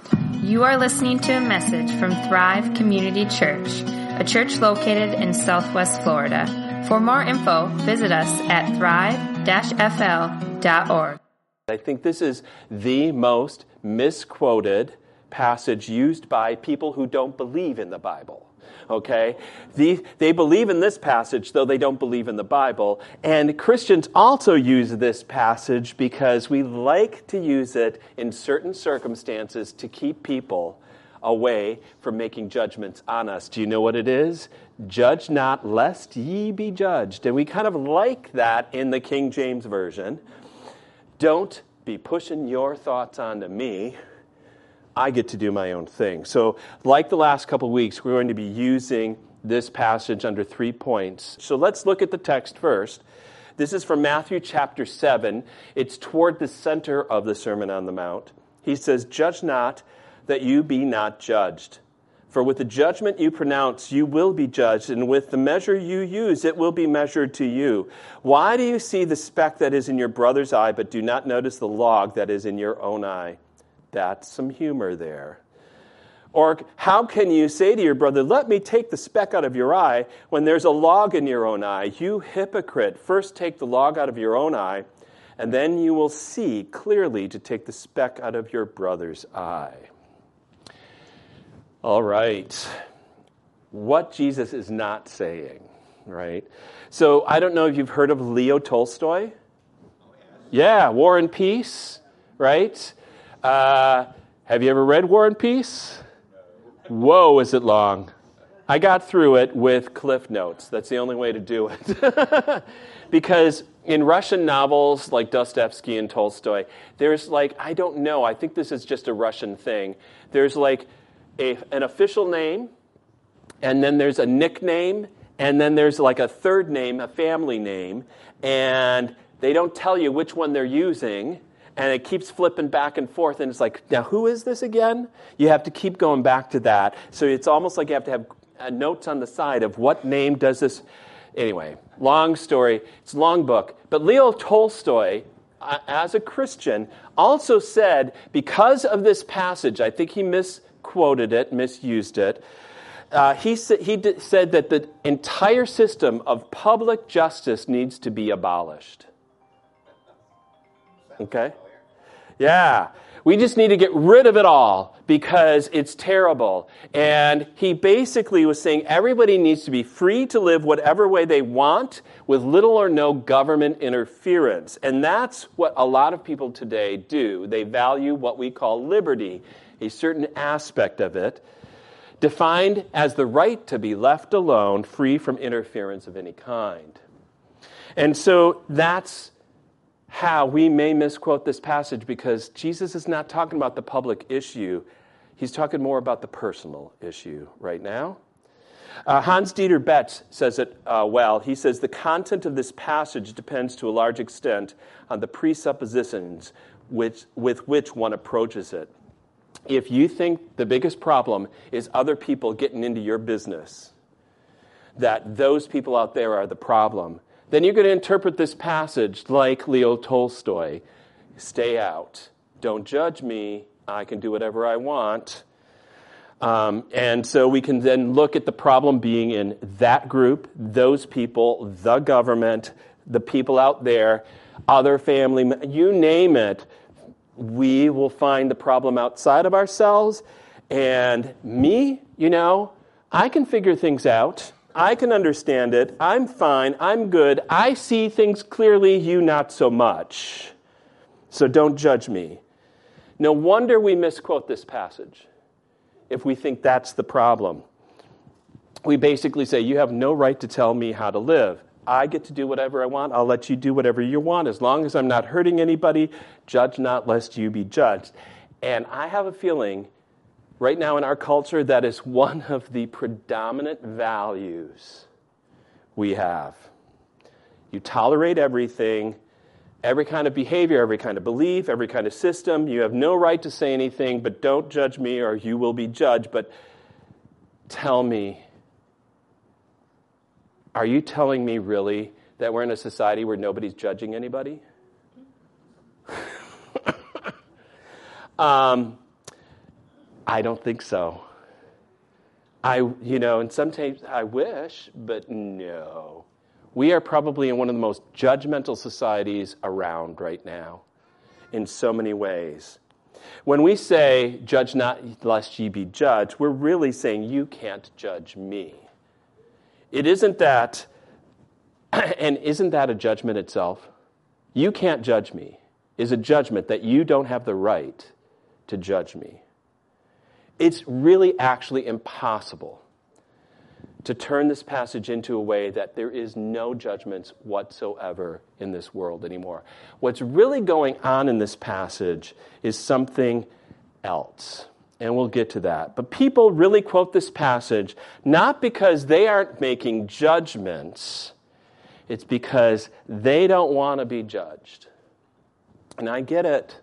You are listening to a message from Thrive Community Church, a church located in Southwest Florida. For more info, visit us at thrive-fl.org. I think this is the most misquoted passage used by people who don't believe in the Bible. Okay? They believe in this passage, though they don't believe in the Bible. And Christians also use this passage because we like to use it in certain circumstances to keep people away from making judgments on us. Do you know what it is? Judge not, lest ye be judged. And we kind of like that in the King James Version. Don't be pushing your thoughts onto me. I get to do my own thing. So like the last couple of weeks, we're going to be using this passage under 3 points. So let's look at the text first. This is from Matthew chapter 7. It's toward the center of the Sermon on the Mount. He says, "Judge not, that you be not judged. For with the judgment you pronounce, you will be judged, and with the measure you use, it will be measured to you. Why do you see the speck that is in your brother's eye, but do not notice the log that is in your own eye?" That's some humor there. Or how can you say to your brother, "Let me take the speck out of your eye," when there's a log in your own eye? You hypocrite, first take the log out of your own eye, and then you will see clearly to take the speck out of your brother's eye. All right. What Jesus is not saying, right? So I don't know if you've heard of Leo Tolstoy. Yeah, War and Peace, right? Have you ever read War and Peace? Whoa, is it long. I got through it with Cliff Notes. That's the only way to do it. Because in Russian novels like Dostoevsky and Tolstoy, there's I don't know, I think this is just a Russian thing. There's an official name, and then there's a nickname, and then there's a third name, a family name, and they don't tell you which one they're using. And it keeps flipping back and forth, and it's now who is this again? You have to keep going back to that. So it's almost like you have to have notes on the side of what name does this. Anyway, long story. It's a long book. But Leo Tolstoy, as a Christian, also said, because of this passage, I think he misquoted it, misused it, he said that the entire system of public justice needs to be abolished. Okay? Yeah. We just need to get rid of it all because it's terrible. And he basically was saying everybody needs to be free to live whatever way they want with little or no government interference. And that's what a lot of people today do. They value what we call liberty, a certain aspect of it, defined as the right to be left alone, free from interference of any kind. And so that's how we may misquote this passage, because Jesus is not talking about the public issue. He's talking more about the personal issue right now. Hans-Dieter Betz says it well. He says, the content of this passage depends to a large extent on the presuppositions with which one approaches it. If you think the biggest problem is other people getting into your business, that those people out there are the problem, then you're going to interpret this passage like Leo Tolstoy. Stay out. Don't judge me. I can do whatever I want. And so we can then look at the problem being in that group, those people, the government, the people out there, other family, you name it. We will find the problem outside of ourselves. And me, I can figure things out. I can understand it. I'm fine. I'm good. I see things clearly. You not so much. So don't judge me. No wonder we misquote this passage if we think that's the problem. We basically say, you have no right to tell me how to live. I get to do whatever I want. I'll let you do whatever you want as long as I'm not hurting anybody. Judge not, lest you be judged. And I have a feeling right now in our culture, that is one of the predominant values we have. You tolerate everything, every kind of behavior, every kind of belief, every kind of system. You have no right to say anything, but don't judge me or you will be judged. But tell me, are you telling me really that we're in a society where nobody's judging anybody? I don't think so. And sometimes I wish, but no. We are probably in one of the most judgmental societies around right now in so many ways. When we say, judge not lest ye be judged, we're really saying you can't judge me. It isn't that, and isn't that a judgment itself? You can't judge me is a judgment that you don't have the right to judge me. It's really actually impossible to turn this passage into a way that there is no judgments whatsoever in this world anymore. What's really going on in this passage is something else, and we'll get to that. But people really quote this passage not because they aren't making judgments, it's because they don't want to be judged. And I get it.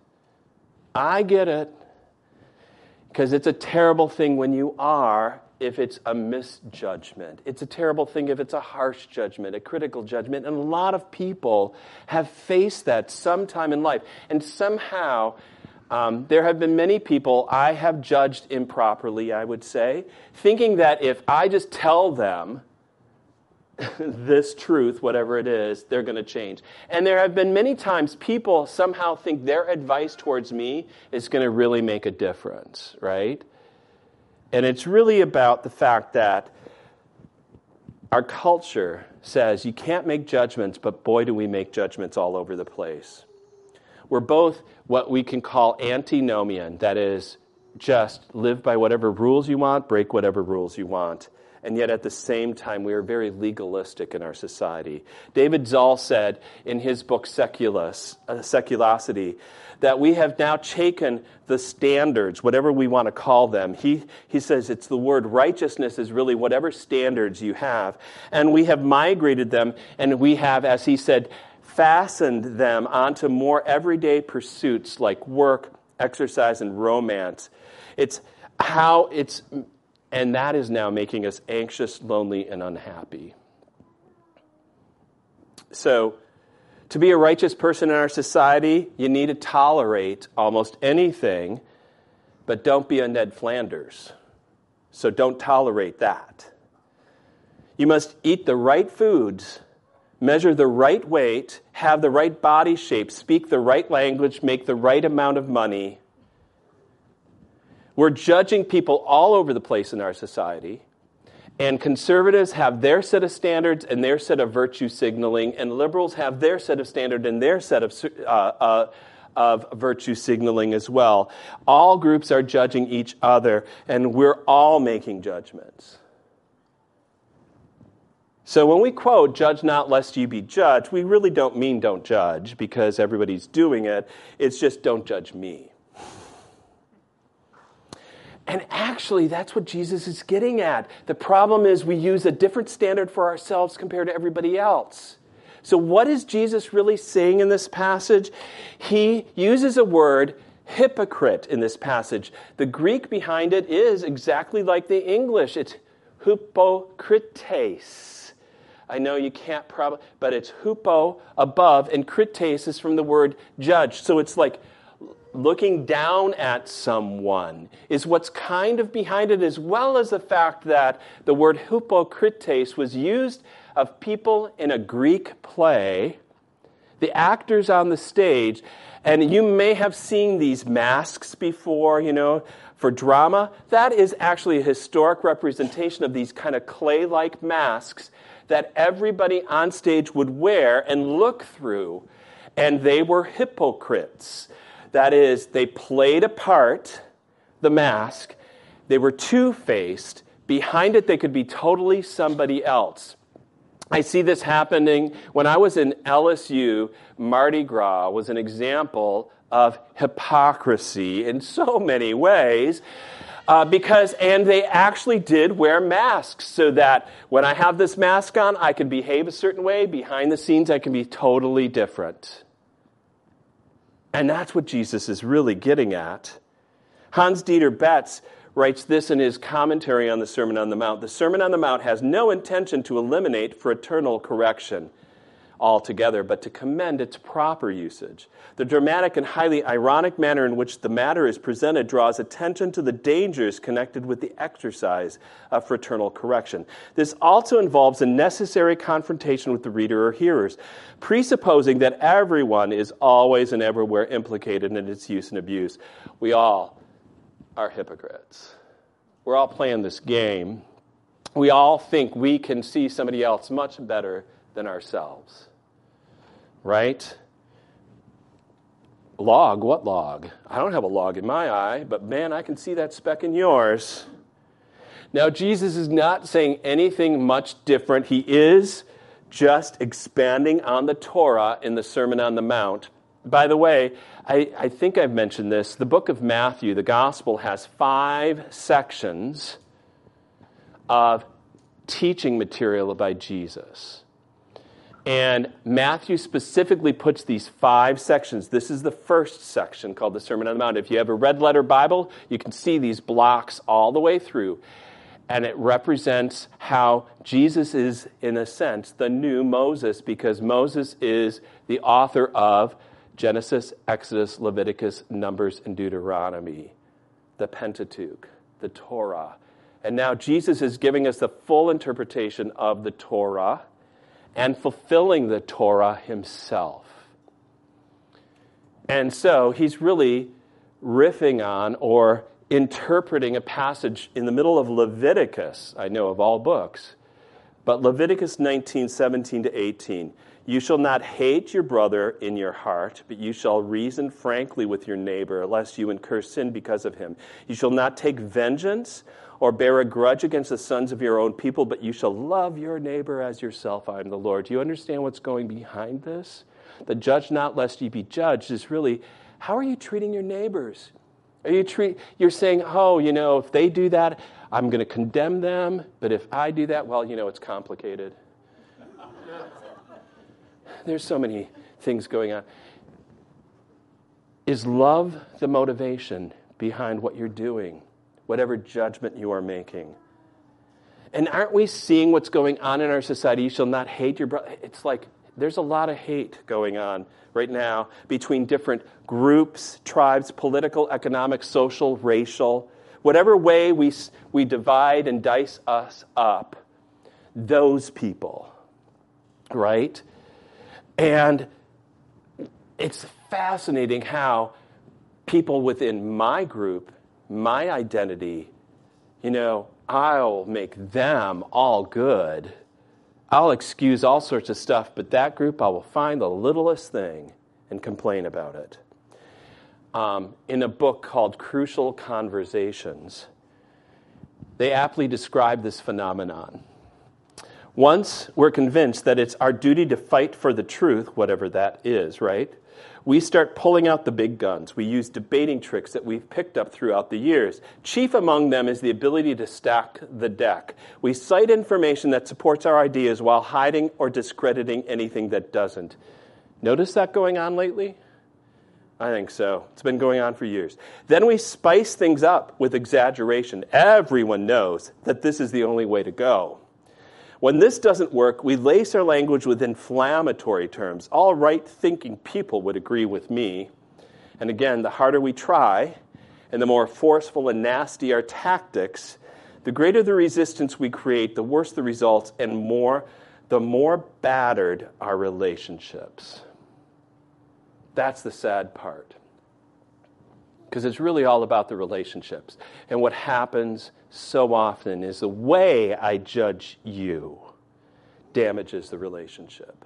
Because it's a terrible thing when you are, if it's a misjudgment. It's a terrible thing if it's a harsh judgment, a critical judgment. And a lot of people have faced that sometime in life. And somehow, there have been many people I have judged improperly, I would say, thinking that if I just tell them this truth, whatever it is, they're going to change. And there have been many times people somehow think their advice towards me is going to really make a difference, right? And it's really about the fact that our culture says you can't make judgments, but boy, do we make judgments all over the place. We're both what we can call antinomian, that is, just live by whatever rules you want, break whatever rules you want. And yet at the same time, we are very legalistic in our society. David Zoll said in his book Seculosity that we have now taken the standards, whatever we want to call them. He says it's the word righteousness is really whatever standards you have. And we have migrated them, and we have, as he said, fastened them onto more everyday pursuits like work, exercise, and romance. And that is now making us anxious, lonely, and unhappy. So, to be a righteous person in our society, you need to tolerate almost anything, but don't be a Ned Flanders. So don't tolerate that. You must eat the right foods, measure the right weight, have the right body shape, speak the right language, make the right amount of money. We're judging people all over the place in our society, and conservatives have their set of standards and their set of virtue signaling, and liberals have their set of standard and their set of virtue signaling as well. All groups are judging each other, and we're all making judgments. So when we quote, judge not lest you be judged, we really don't mean don't judge because everybody's doing it. It's just don't judge me. And actually, that's what Jesus is getting at. The problem is we use a different standard for ourselves compared to everybody else. So what is Jesus really saying in this passage? He uses a word, hypocrite, in this passage. The Greek behind it is exactly like the English. It's hypokrites. I know you can't probably, but it's hupo, above, and krites is from the word judge. So it's like looking down at someone is what's kind of behind it, as well as the fact that the word hypokrites was used of people in a Greek play, the actors on the stage, and you may have seen these masks before, for drama. That is actually a historic representation of these kind of clay-like masks that everybody on stage would wear and look through, and they were hypocrites. That is, they played a part, the mask. They were two-faced. Behind it, they could be totally somebody else. I see this happening when I was in LSU. Mardi Gras was an example of hypocrisy in so many ways. And they actually did wear masks so that when I have this mask on, I can behave a certain way. Behind the scenes, I can be totally different. And that's what Jesus is really getting at. Hans-Dieter Betz writes this in his commentary on the Sermon on the Mount. The Sermon on the Mount has no intention to eliminate fraternal correction. altogether, but to commend its proper usage. The dramatic and highly ironic manner in which the matter is presented draws attention to the dangers connected with the exercise of fraternal correction. This also involves a necessary confrontation with the reader or hearers, presupposing that everyone is always and everywhere implicated in its use and abuse. We all are hypocrites. We're all playing this game. We all think we can see somebody else much better than ourselves. Right? Log? What log? I don't have a log in my eye, but man, I can see that speck in yours. Now, Jesus is not saying anything much different. He is just expanding on the Torah in the Sermon on the Mount. By the way, I think I've mentioned this. The book of Matthew, the gospel, has 5 sections of teaching material by Jesus. And Matthew specifically puts these 5 sections. This is the first section called the Sermon on the Mount. If you have a red letter Bible, you can see these blocks all the way through. And it represents how Jesus is, in a sense, the new Moses, because Moses is the author of Genesis, Exodus, Leviticus, Numbers, and Deuteronomy, the Pentateuch, the Torah. And now Jesus is giving us the full interpretation of the Torah and fulfilling the Torah himself. And so he's really riffing on or interpreting a passage in the middle of Leviticus, I know of all books, but Leviticus 19, 17 to 18. You shall not hate your brother in your heart, but you shall reason frankly with your neighbor, lest you incur sin because of him. You shall not take vengeance or bear a grudge against the sons of your own people, but you shall love your neighbor as yourself. I am the Lord. Do you understand what's going behind this? The judge not lest ye be judged is really, how are you treating your neighbors? You're saying, if they do that, I'm going to condemn them, but if I do that, it's complicated. There's so many things going on. Is love the motivation behind what you're doing, whatever judgment you are making? And aren't we seeing what's going on in our society? You shall not hate your brother. It's like there's a lot of hate going on right now between different groups, tribes, political, economic, social, racial. Whatever way we divide and dice us up, those people, right? And it's fascinating how people within my group, my identity, I'll make them all good. I'll excuse all sorts of stuff, but that group, I will find the littlest thing and complain about it. In a book called Crucial Conversations, they aptly describe this phenomenon. Once we're convinced that it's our duty to fight for the truth, whatever that is, right? We start pulling out the big guns. We use debating tricks that we've picked up throughout the years. Chief among them is the ability to stack the deck. We cite information that supports our ideas while hiding or discrediting anything that doesn't. Notice that going on lately? I think so. It's been going on for years. Then we spice things up with exaggeration. Everyone knows that this is the only way to go. When this doesn't work, we lace our language with inflammatory terms. All right-thinking people would agree with me. And again, the harder we try, and the more forceful and nasty our tactics, the greater the resistance we create, the worse the results, and the more battered our relationships. That's the sad part. Because it's really all about the relationships. And what happens so often is the way I judge you damages the relationship.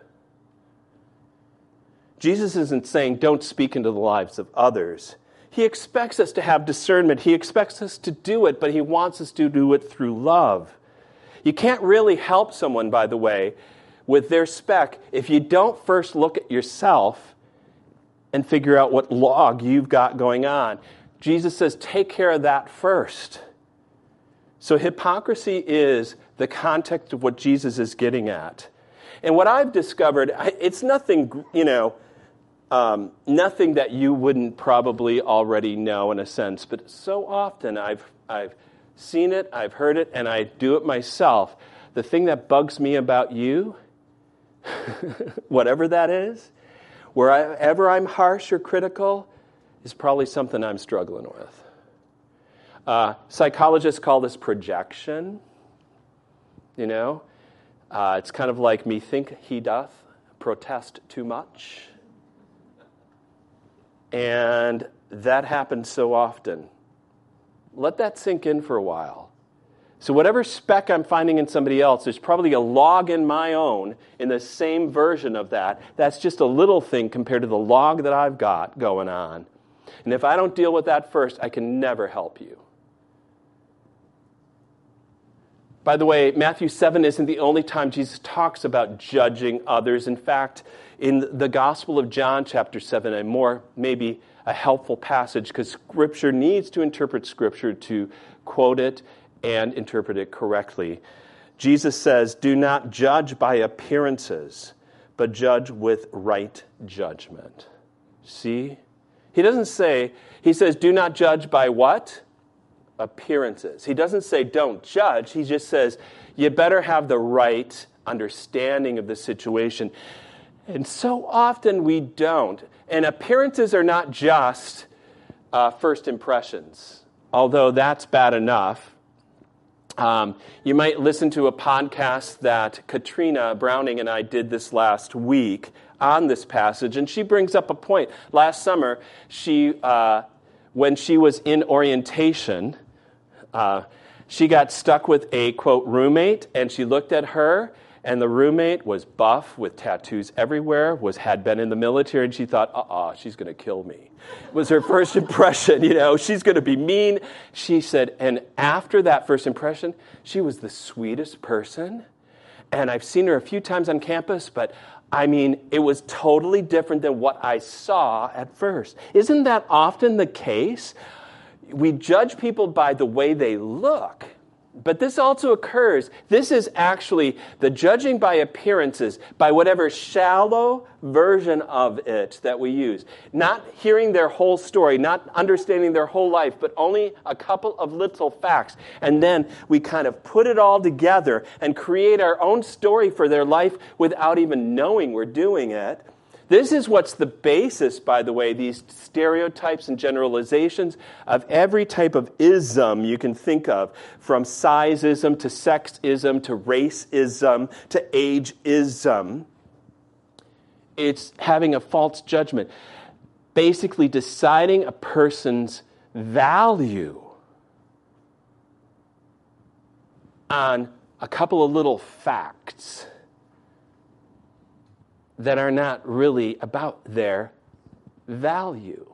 Jesus isn't saying don't speak into the lives of others. He expects us to have discernment. He expects us to do it, but he wants us to do it through love. You can't really help someone, by the way, with their speck if you don't first look at yourself and figure out what log you've got going on. Jesus says, take care of that first. So hypocrisy is the context of what Jesus is getting at. And what I've discovered, it's nothing, nothing that you wouldn't probably already know in a sense, but so often I've seen it, I've heard it, and I do it myself. The thing that bugs me about you whatever that is, wherever I'm harsh or critical, is probably something I'm struggling with. Psychologists call this projection. It's kind of like me think he doth, protest too much. And that happens so often. Let that sink in for a while. So whatever speck I'm finding in somebody else, there's probably a log in my own in the same version of that. That's just a little thing compared to the log that I've got going on. And if I don't deal with that first, I can never help you. By the way, Matthew 7 isn't the only time Jesus talks about judging others. In fact, in the Gospel of John, chapter 7, maybe a helpful passage, because Scripture needs to interpret Scripture to quote it and interpret it correctly. Jesus says, "Do not judge by appearances, but judge with right judgment." See? He doesn't say, he says, do not judge by what? Appearances. He doesn't say don't judge. He just says you better have the right understanding of the situation. And so often we don't. And appearances are not just first impressions, although that's bad enough. You might listen to a podcast that Katrina Browning and I did this last week on this passage, and she brings up a point. Last summer, when she was in orientation, she got stuck with a, quote, roommate, and she looked at her, and the roommate was buff with tattoos everywhere, had been in the military, and she thought, she's going to kill me. It was her first impression, she's going to be mean. She said, and after that first impression, she was the sweetest person, and I've seen her a few times on campus, but it was totally different than what I saw at first. Isn't that often the case? We judge people by the way they look. But this also occurs. This is actually the judging by appearances, by whatever shallow version of it that we use. Not hearing their whole story, not understanding their whole life, but only a couple of little facts. And then we kind of put it all together and create our own story for their life without even knowing we're doing it. This is what's the basis, by the way, these stereotypes and generalizations of every type of ism you can think of, from sizeism to sexism to racism to ageism. It's having a false judgment, basically deciding a person's value on a couple of little facts that are not really about their value.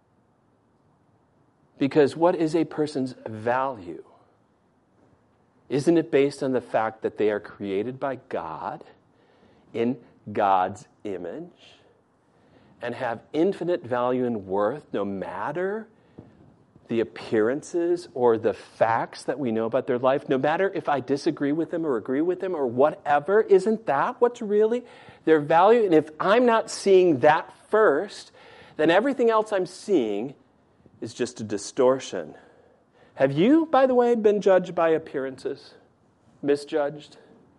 Because what is a person's value? Isn't it based on the fact that they are created by God in God's image and have infinite value and worth no matter the appearances or the facts that we know about their life, no matter if I disagree with them or agree with them or whatever? Isn't that what's really their value? And if I'm not seeing that first, then everything else I'm seeing is just a distortion. Have you, by the way, been judged by appearances? Misjudged?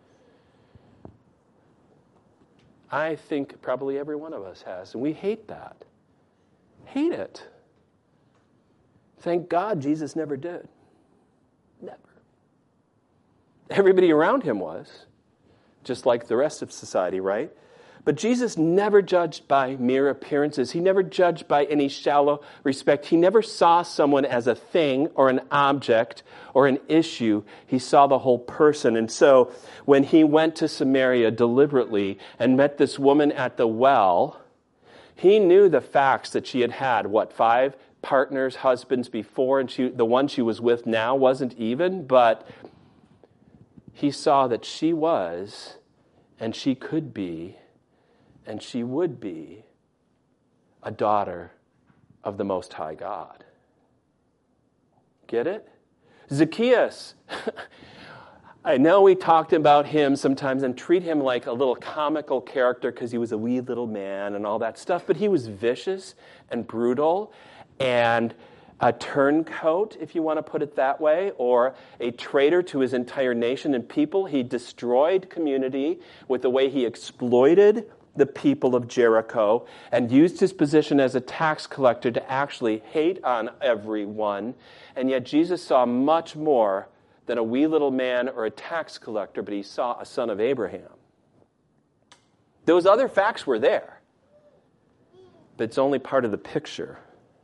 I think probably every one of us has, and we hate that. Hate it. Thank God Jesus never did. Never. Everybody around him was, just like the rest of society, right? But Jesus never judged by mere appearances. He never judged by any shallow respect. He never saw someone as a thing or an object or an issue. He saw the whole person. And so when he went to Samaria deliberately and met this woman at the well, he knew the facts that she had had, 5 partners, husbands before, and the one she was with now wasn't even, but he saw that she was, and she could be, and she would be a daughter of the Most High God. Get it? Zacchaeus. I know we talked about him sometimes and treat him like a little comical character because he was a wee little man and all that stuff, but he was vicious and brutal and a turncoat, if you want to put it that way, or a traitor to his entire nation and people. He destroyed community with the way he exploited the people of Jericho and used his position as a tax collector to actually hate on everyone. And yet Jesus saw much more than a wee little man or a tax collector, but he saw a son of Abraham. Those other facts were there, but it's only part of the picture.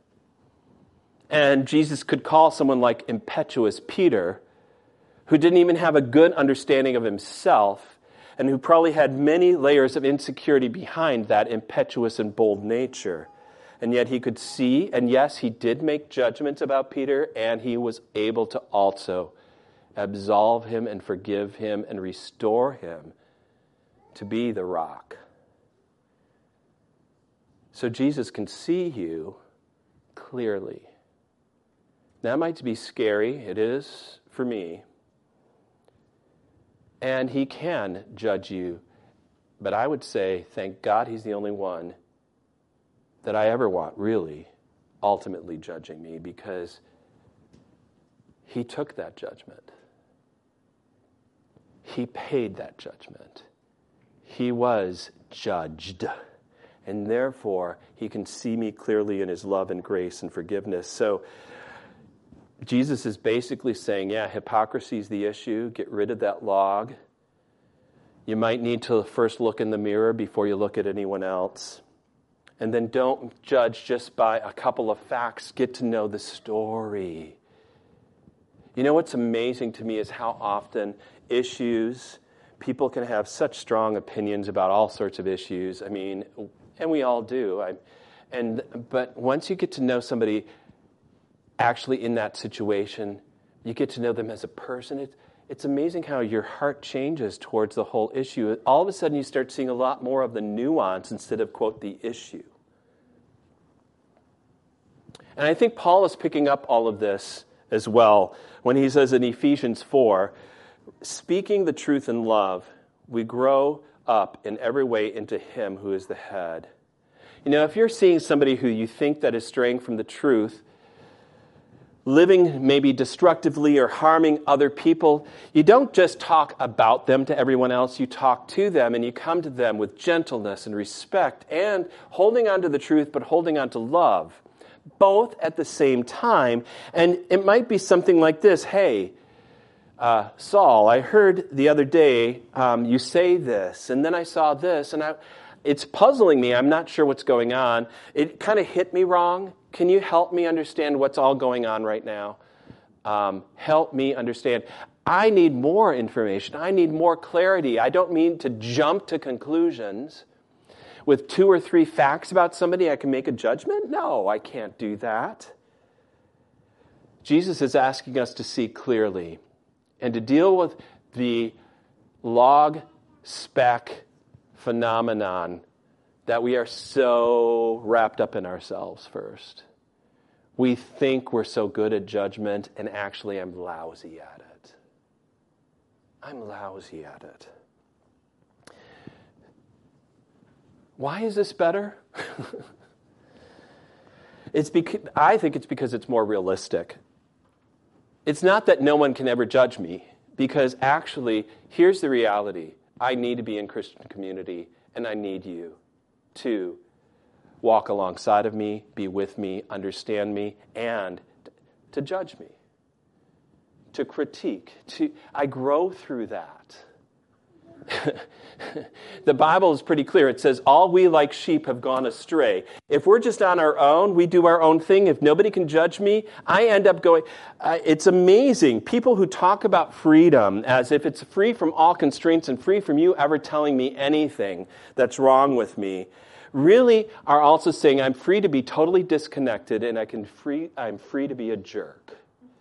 And Jesus could call someone like impetuous Peter, who didn't even have a good understanding of himself, and who probably had many layers of insecurity behind that impetuous and bold nature. And yet he could see, and yes, he did make judgments about Peter, and he was able to also absolve him and forgive him and restore him to be the rock. So Jesus can see you clearly. That might be scary. It is for me. And he can judge you. But I would say, thank God he's the only one that I ever want, really, ultimately judging me, because he took that judgment. He paid that judgment. He was judged. And therefore, he can see me clearly in his love and grace and forgiveness. So, Jesus is basically saying, yeah, hypocrisy is the issue. Get rid of that log. You might need to first look in the mirror before you look at anyone else. And then don't judge just by a couple of facts. Get to know the story. You know what's amazing to me is how often people can have such strong opinions about all sorts of issues. I mean, and we all do. But once you get to know somebody actually in that situation, you get to know them as a person. It's amazing how your heart changes towards the whole issue. All of a sudden you start seeing a lot more of the nuance instead of, quote, the issue. And I think Paul is picking up all of this as well when he says in Ephesians 4, speaking the truth in love, we grow up in every way into him who is the head. You know, if you're seeing somebody who you think that is straying from the truth, living maybe destructively or harming other people, you don't just talk about them to everyone else. You talk to them and you come to them with gentleness and respect and holding on to the truth, but holding on to love, both at the same time. And it might be something like this. Hey, Saul, I heard the other day you say this, and then I saw this, and it's puzzling me. I'm not sure what's going on. It kind of hit me wrong. Can you help me understand what's all going on right now? Help me understand. I need more information. I need more clarity. I don't mean to jump to conclusions. With 2 or 3 facts about somebody, I can make a judgment? No, I can't do that. Jesus is asking us to see clearly and to deal with the log speck phenomenon that we are so wrapped up in ourselves first. We think we're so good at judgment, and actually I'm lousy at it. I'm lousy at it. Why is this better? I think it's because it's more realistic. It's not that no one can ever judge me, because actually, here's the reality. I need to be in Christian community, and I need you to walk alongside of me, be with me, understand me, and to judge me, to critique. I grow through that. The Bible is pretty clear. It says, all we like sheep have gone astray. If we're just on our own, we do our own thing. If nobody can judge me, I end up going... it's amazing. People who talk about freedom as if it's free from all constraints and free from you ever telling me anything that's wrong with me, really are also saying I'm free to be totally disconnected and I'm free to be a jerk.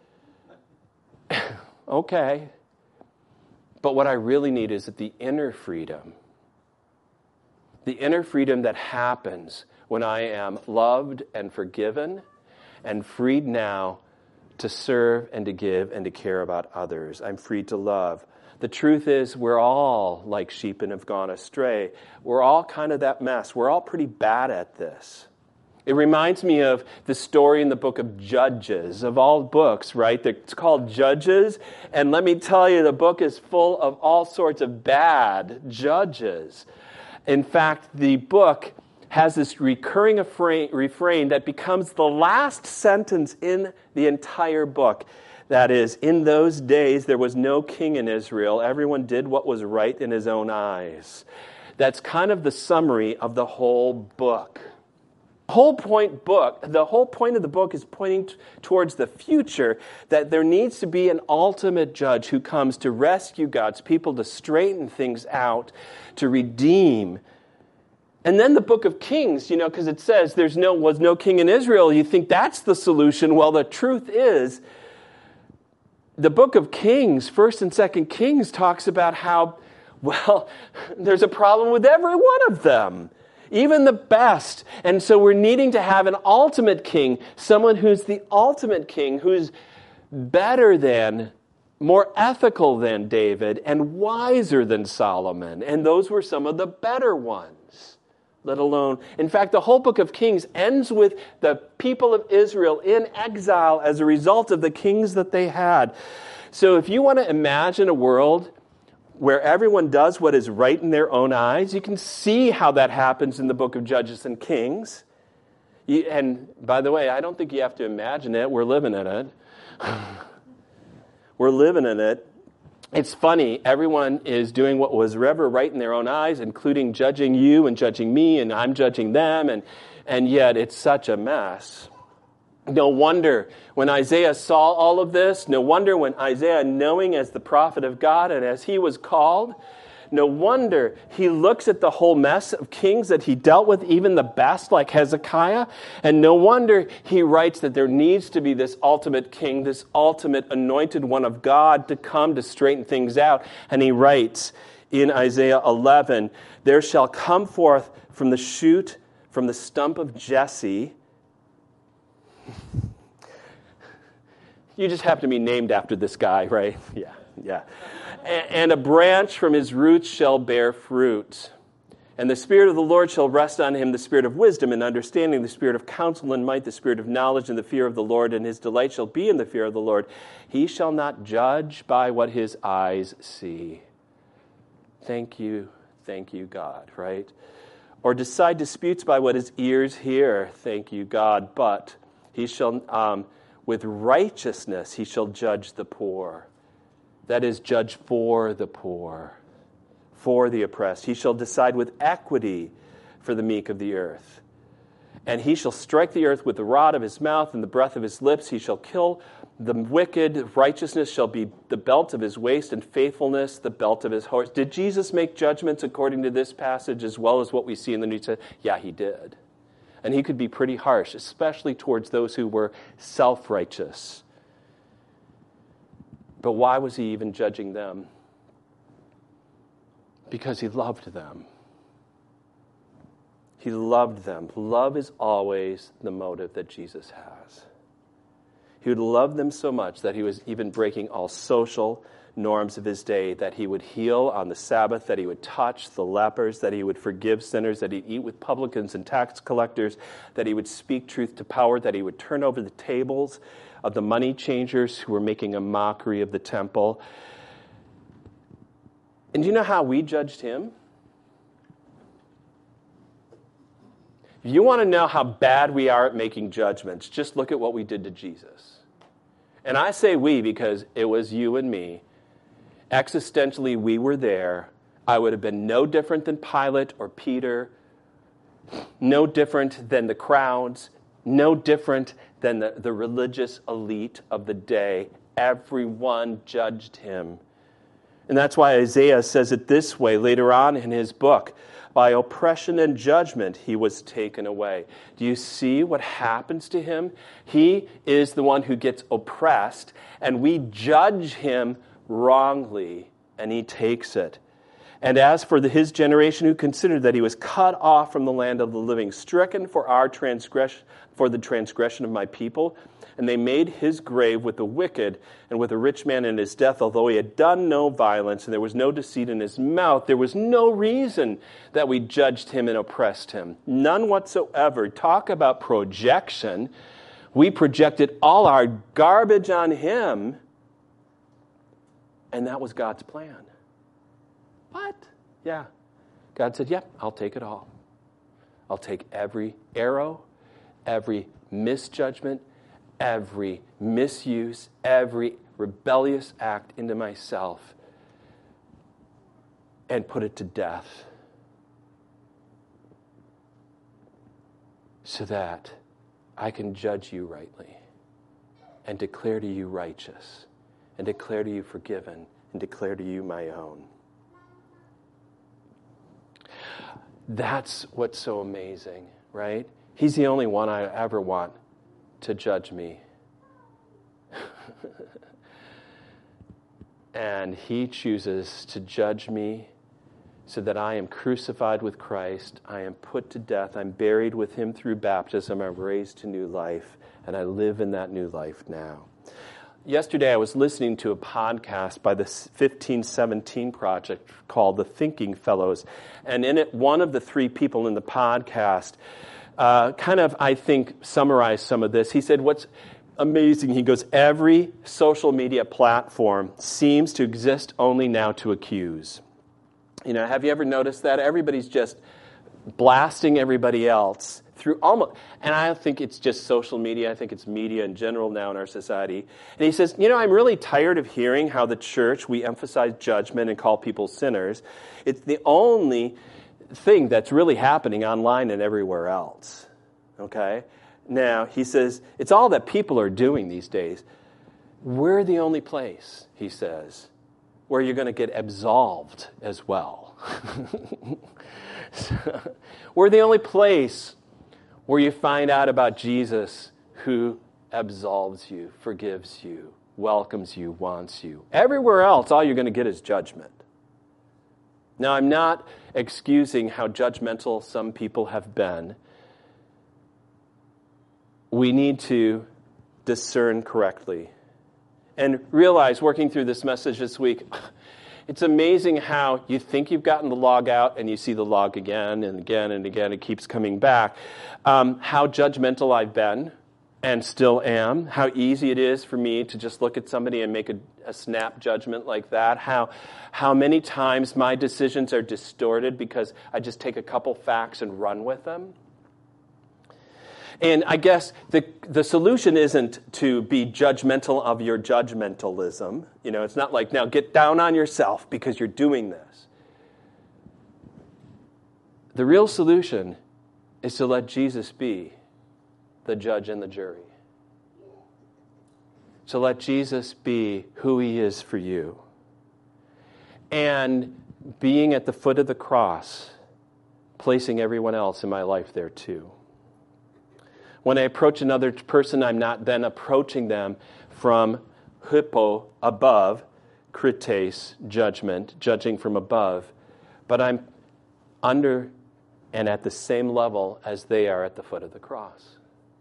Okay. But what I really need is the inner freedom. The inner freedom that happens when I am loved and forgiven and freed now to serve and to give and to care about others. I'm free to love. The truth is we're all like sheep and have gone astray. We're all kind of that mess. We're all pretty bad at this. It reminds me of the story in the book of Judges, of all books, right? It's called Judges, and let me tell you, the book is full of all sorts of bad judges. In fact, the book has this recurring refrain that becomes the last sentence in the entire book. That is, in those days there was no king in Israel. Everyone did what was right in his own eyes. That's kind of the summary of the whole book. The whole point of the book is pointing towards the future, that there needs to be an ultimate judge who comes to rescue God's people, to straighten things out, to redeem. And then the book of Kings, because it says was no king in Israel, you think that's the solution. Well, the truth is, the book of Kings, 1st and 2nd Kings, talks about how, there's a problem with every one of them. Even the best. And so we're needing to have an ultimate king, someone who's the ultimate king, who's better than, more ethical than David, and wiser than Solomon. And those were some of the better ones, let alone. In fact, the whole book of Kings ends with the people of Israel in exile as a result of the kings that they had. So if you want to imagine a world where everyone does what is right in their own eyes, you can see how that happens in the book of Judges and Kings. And by the way, I don't think you have to imagine it. We're living in it. We're living in it. It's funny. Everyone is doing what was ever right in their own eyes, including judging you and judging me, and I'm judging them, and yet it's such a mess. No wonder when Isaiah saw all of this, no wonder when Isaiah, knowing as the prophet of God and as he was called, no wonder he looks at the whole mess of kings that he dealt with, even the best like Hezekiah, and no wonder he writes that there needs to be this ultimate king, this ultimate anointed one of God to come to straighten things out. And he writes in Isaiah 11, there shall come forth from the shoot, from the stump of Jesse. You just happen to be named after this guy, right? Yeah. And a branch from his roots shall bear fruit. And the Spirit of the Lord shall rest on him, the Spirit of wisdom and understanding, the Spirit of counsel and might, the Spirit of knowledge and the fear of the Lord, and his delight shall be in the fear of the Lord. He shall not judge by what his eyes see. Thank you, God, right? Or decide disputes by what his ears hear. Thank you, God. But he shall, with righteousness, he shall judge the poor. That is, judge for the poor, for the oppressed. He shall decide with equity for the meek of the earth. And he shall strike the earth with the rod of his mouth and the breath of his lips. He shall kill the wicked. Righteousness shall be the belt of his waist, and faithfulness the belt of his horse. Did Jesus make judgments according to this passage as well as what we see in the New Testament? Yeah, he did. And he could be pretty harsh, especially towards those who were self-righteous. But why was he even judging them? Because he loved them. He loved them. Love is always the motive that Jesus has. He would love them so much that he was even breaking all social norms of his day, that he would heal on the Sabbath, that he would touch the lepers, that he would forgive sinners, that he'd eat with publicans and tax collectors, that he would speak truth to power, that he would turn over the tables of the money changers who were making a mockery of the temple. And do you know how we judged him? If you want to know how bad we are at making judgments, just look at what we did to Jesus. And I say we because it was you and me. Existentially, we were there. I would have been no different than Pilate or Peter, no different than the crowds, no different than the religious elite of the day. Everyone judged him. And that's why Isaiah says it this way later on in his book. By oppression and judgment, he was taken away. Do you see what happens to him? He is the one who gets oppressed, and we judge him wrongly, and he takes it. And as for his generation who considered that he was cut off from the land of the living, stricken for our transgression, for the transgression of my people, and they made his grave with the wicked and with a rich man in his death, although he had done no violence and there was no deceit in his mouth. There was no reason that we judged him and oppressed him. None whatsoever. Talk about projection. We projected all our garbage on him, and that was God's plan. What? Yeah. God said, yep, I'll take it all. I'll take every arrow, every misjudgment, every misuse, every rebellious act into myself and put it to death so that I can judge you rightly and declare to you righteous and declare to you forgiven and declare to you my own. That's what's so amazing, right? He's the only one I ever want to judge me. And he chooses to judge me so that I am crucified with Christ, I am put to death, I'm buried with him through baptism, I'm raised to new life, and I live in that new life now. Yesterday, I was listening to a podcast by the 1517 Project called The Thinking Fellows. And in it, one of the three people in the podcast I think, summarized some of this. He said, what's amazing, he goes, every social media platform seems to exist only now to accuse. Have you ever noticed that? Everybody's just blasting everybody else through almost, and I don't think it's just social media, I think it's media in general now in our society. And he says, I'm really tired of hearing how the church, we emphasize judgment and call people sinners. It's the only thing that's really happening online and everywhere else. Okay? Now, he says, it's all that people are doing these days. We're the only place, he says, where you're going to get absolved as well. We're the only place where you find out about Jesus who absolves you, forgives you, welcomes you, wants you. Everywhere else, all you're going to get is judgment. Now, I'm not excusing how judgmental some people have been. We need to discern correctly and realize, working through this message this week, it's amazing how you think you've gotten the log out and you see the log again and again and again. It keeps coming back. How judgmental I've been and still am. How easy it is for me to just look at somebody and make a snap judgment like that. How many times my decisions are distorted because I just take a couple facts and run with them. And I guess the solution isn't to be judgmental of your judgmentalism. It's not like, now get down on yourself because you're doing this. The real solution is to let Jesus be the judge and the jury. To let Jesus be who he is for you. And being at the foot of the cross, placing everyone else in my life there too. When I approach another person, I'm not then approaching them from hypo, above, krites, judgment, judging from above, but I'm under and at the same level as they are at the foot of the cross.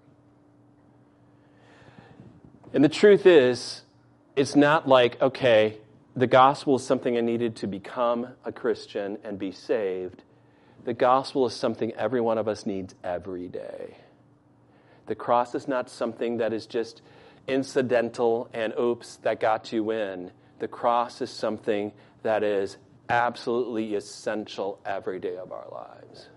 And the truth is, it's not like, okay, the gospel is something I needed to become a Christian and be saved. The gospel is something every one of us needs every day. The cross is not something that is just incidental and oops, that got you in. The cross is something that is absolutely essential every day of our lives.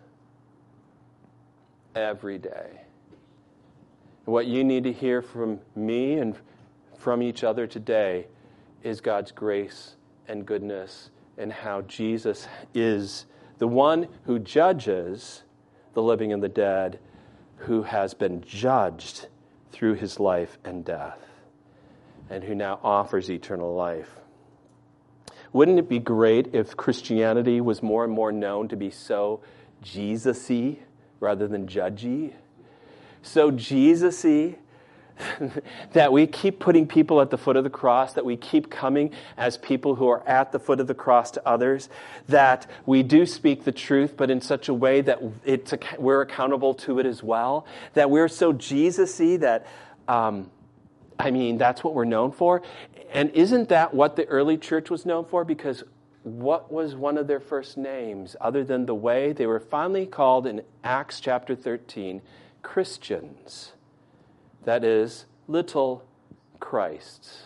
Every day. What you need to hear from me and from each other today is God's grace and goodness and how Jesus is the one who judges the living and the dead, who has been judged through his life and death, and who now offers eternal life. Wouldn't it be great if Christianity was more and more known to be so Jesus-y rather than judgy? So Jesus-y that we keep putting people at the foot of the cross, that we keep coming as people who are at the foot of the cross to others, that we do speak the truth, but in such a way that we're accountable to it as well, that we're so Jesus-y that I mean, that's what we're known for. And isn't that what the early church was known for? Because what was one of their first names other than the way? They were finally called in Acts chapter 13 Christians. That is, little Christs.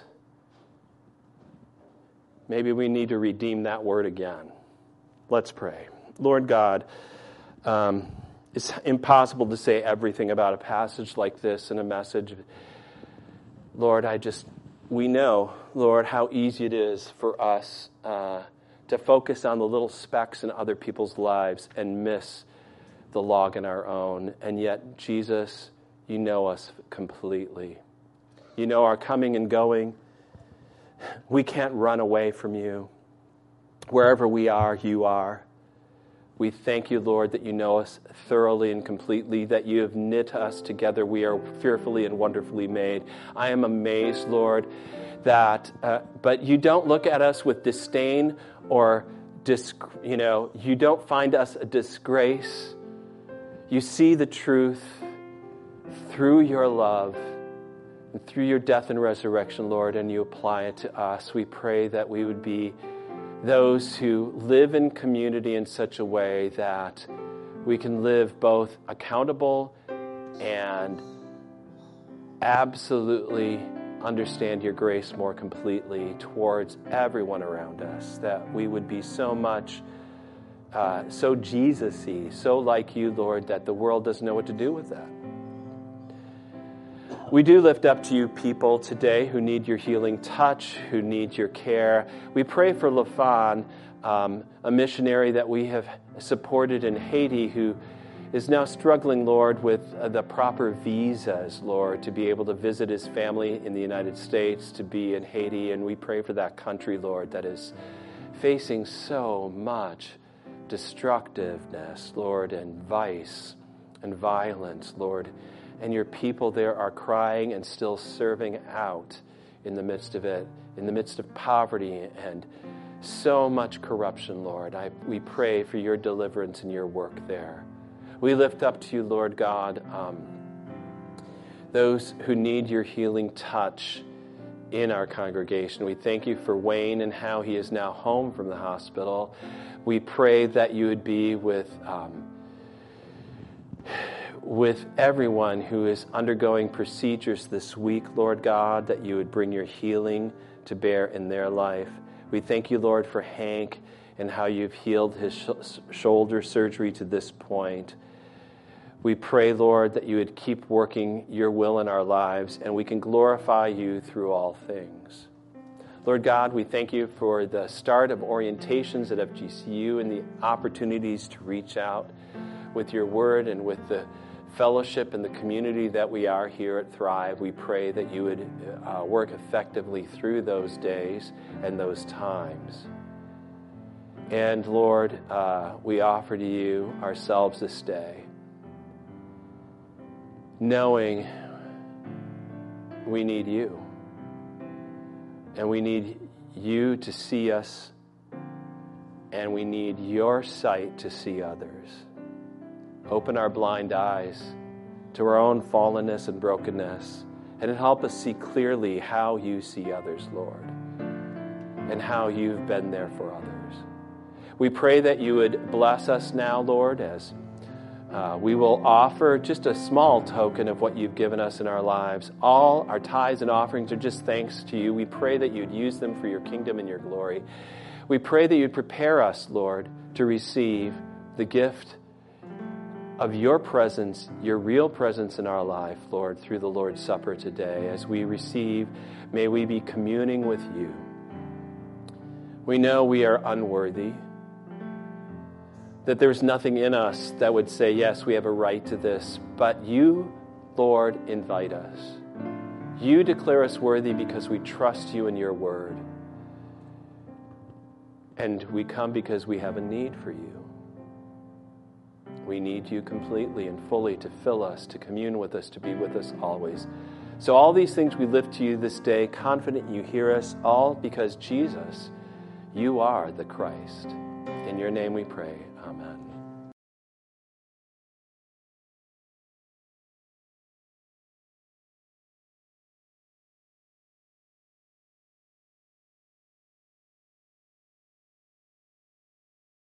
Maybe we need to redeem that word again. Let's pray. Lord God, it's impossible to say everything about a passage like this in a message. Lord, we know, Lord, how easy it is for us to focus on the little specks in other people's lives and miss the log in our own. And yet, Jesus, you know us completely. You know our coming and going. We can't run away from you. Wherever we are, you are. We thank you, Lord, that you know us thoroughly and completely, that you have knit us together. We are fearfully and wonderfully made. I am amazed, Lord, that, but you don't look at us with disdain or, you don't find us a disgrace. You see the truth through your love and through your death and resurrection, Lord, and you apply it to us. We pray that we would be those who live in community in such a way that we can live both accountable and absolutely understand your grace more completely towards everyone around us, that we would be so much, so Jesus-y, so like you, Lord, that the world doesn't know what to do with that. We do lift up to you people today who need your healing touch, who need your care. We pray for Lafan, a missionary that we have supported in Haiti, who is now struggling, Lord, with the proper visas, Lord, to be able to visit his family in the United States, to be in Haiti. And we pray for that country, Lord, that is facing so much destructiveness, Lord, and vice and violence, Lord. And your people there are crying and still serving out in the midst of it, in the midst of poverty and so much corruption, Lord. We pray for your deliverance and your work there. We lift up to you, Lord God, those who need your healing touch in our congregation. We thank you for Wayne and how he is now home from the hospital. We pray that you would be with everyone who is undergoing procedures this week, Lord God, that you would bring your healing to bear in their life. We thank you, Lord, for Hank and how you've healed his shoulder surgery to this point. We pray, Lord, that you would keep working your will in our lives and we can glorify you through all things. Lord God, we thank you for the start of orientations at FGCU and the opportunities to reach out with your word and with the fellowship and the community that we are here at Thrive. We pray that you would work effectively through those days and those times. And Lord, we offer to you ourselves this day, knowing we need you. And we need you to see us, and we need your sight to see others. Open our blind eyes to our own fallenness and brokenness, and help us see clearly how you see others, Lord, and how you've been there for others. We pray that you would bless us now, Lord, as we will offer just a small token of what you've given us in our lives. All our tithes and offerings are just thanks to you. We pray that you'd use them for your kingdom and your glory. We pray that you'd prepare us, Lord, to receive the gift of your presence, your real presence in our life, Lord, through the Lord's Supper today. As we receive, may we be communing with you. We know we are unworthy, that there's nothing in us that would say, yes, we have a right to this, but you, Lord, invite us. You declare us worthy because we trust you in your word. And we come because we have a need for you. We need you completely and fully to fill us, to commune with us, to be with us always. So all these things we lift to you this day, confident you hear us, all because Jesus, you are the Christ. In your name we pray. Amen.